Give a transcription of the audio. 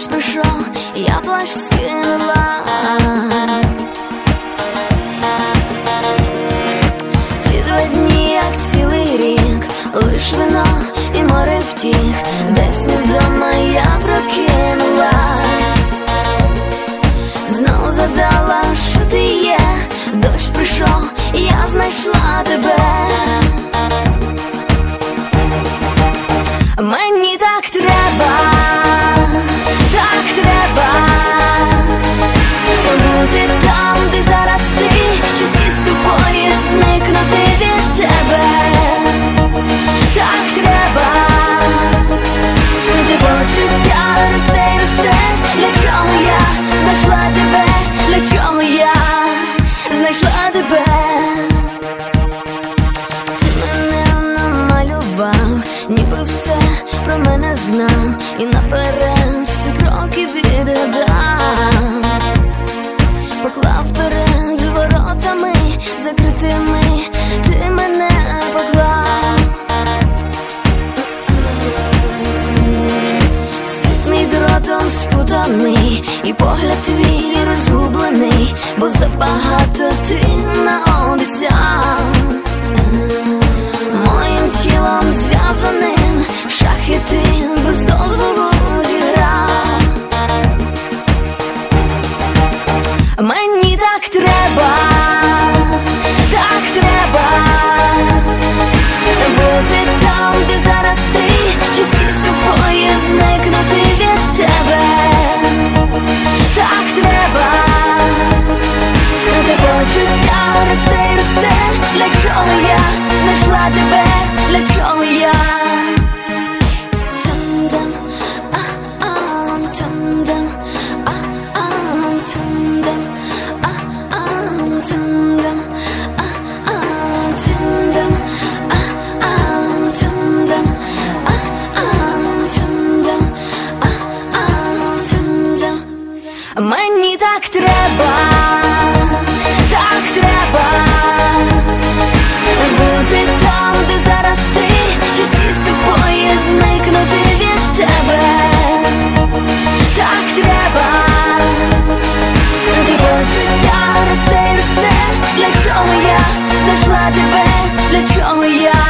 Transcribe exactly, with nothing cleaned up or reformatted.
дощ пройшов, я плащ скинула. Ці два дні, як цілий рік, лиш вино і море втіх. Десь не вдома я прокинулась, знов задала, що ти є. Дощ прийшов, я знайшла тебе. Мені так треба, так треба бути там, де зараз ти, чи сісти в поїзд, зникнути від тебе. Так треба, де почуття росте й росте. Для чого я знайшла тебе, для чого я знайшла тебе. Ти мене намалював, ніби все про мене знав, і наперед всі кроки відгадав. Поклав перед воротами закритими, ти мене поклав. Світ мій дротом спутаний, і погляд твій розгублений, бо забагато ти наобіцяв. Моїм тілом зв'язаним в шахи ти без дозволу зіграв. Мені так треба, так треба бути там, де зараз ти, чи сісти в поїзд, зникнути від тебе. Так треба, те почуття росте й росте. Для чого я знайшла тебе, для чого я? Тандем, а-ам, тандем, а-ам, тандем, а-ам, тандем, а-ам, тандем, а-ам, тандем, а-ам, тандем, а-ам, тандем. Мені так треба, так треба бути там, де зараз ти, чи сісти в поїзд, зникнути від тебе. Так треба, де почуття росте й росте. Для чого я знайшла тебе, для чого я